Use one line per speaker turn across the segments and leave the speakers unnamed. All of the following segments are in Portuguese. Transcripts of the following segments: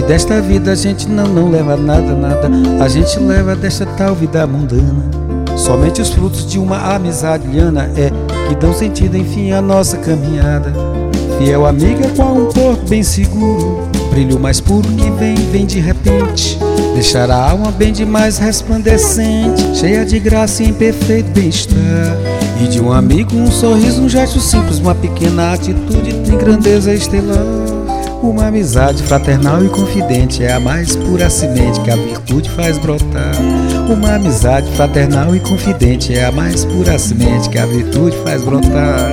desta vida a gente não leva nada, nada. A gente leva desta tal vida mundana somente os frutos de uma amizade liana que dão sentido, enfim, à nossa caminhada. Fiel amiga qual um porto bem seguro, brilho mais puro que vem de repente, deixar a alma bem demais resplandecente, cheia de graça e em perfeito bem-estar. E de um amigo um sorriso, um gesto simples, uma pequena atitude tem grandeza estelar. Uma amizade fraternal e confidente é a mais pura semente que a virtude faz brotar. Uma amizade fraternal e confidente é a mais pura semente que a virtude faz brotar.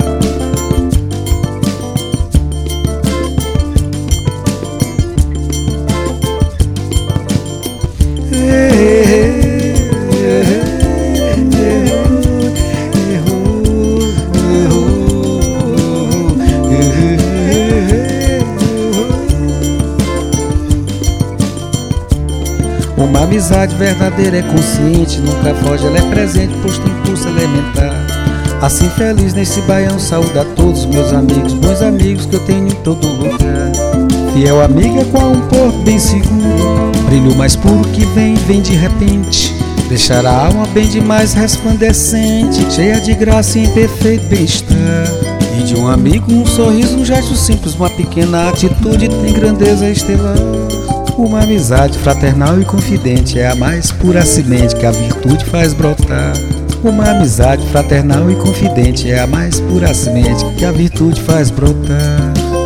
Uma amizade verdadeira é consciente, nunca foge, ela é presente, posto impulso elementar. Assim feliz nesse baião, saúdo a todos meus amigos, bons amigos que eu tenho em todo lugar. Fiel amiga qual um porto bem seguro, brilho mais puro que vem de repente, deixar a alma bem demais resplandecente, cheia de graça e em perfeito bem-estar. E de um amigo um sorriso, um gesto simples, uma pequena atitude tem grandeza estelar. Uma amizade fraternal e confidente é a mais pura semente que a virtude faz brotar. Uma amizade fraternal e confidente é a mais pura semente que a virtude faz brotar.